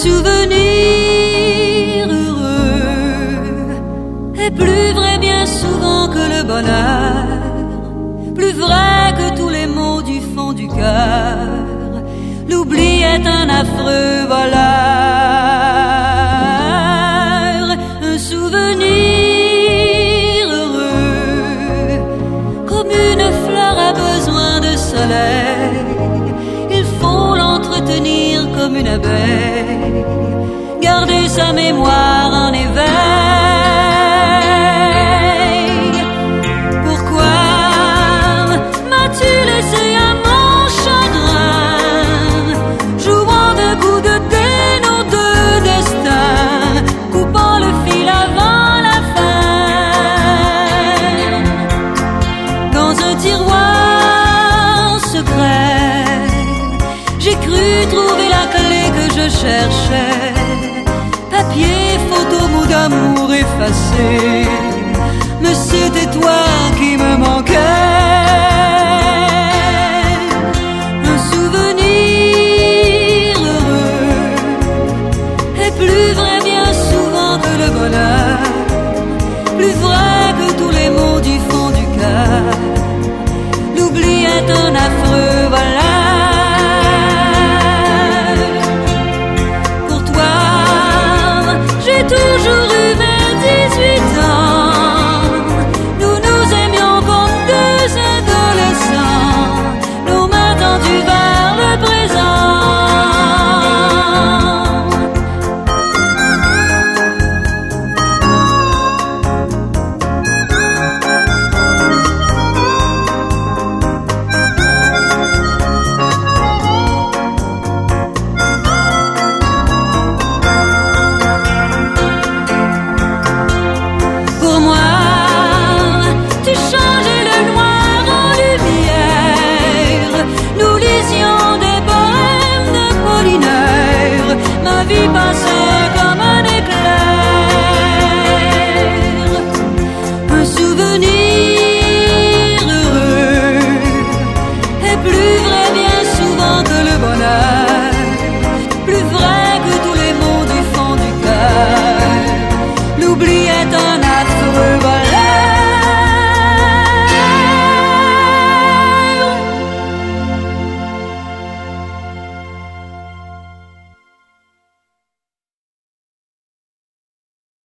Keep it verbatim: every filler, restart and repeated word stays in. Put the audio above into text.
souvenir heureux est plus vrai bien souvent que le bonheur, plus vrai que tous les mots du fond du cœur. L'oubli est un affreux voleur. Un souvenir heureux, comme une fleur a besoin de soleil, il faut l'entretenir comme une abeille, garder sa mémoire en éveil. Pourquoi m'as-tu laissé à mon chagrin, jouant de goût de dé nos deux destins, coupant le fil avant la fin? Dans un tiroir secret, j'ai cru trouver la clé que je cherchais. Papier, photo, mots d'amour effacés, mais c'était toi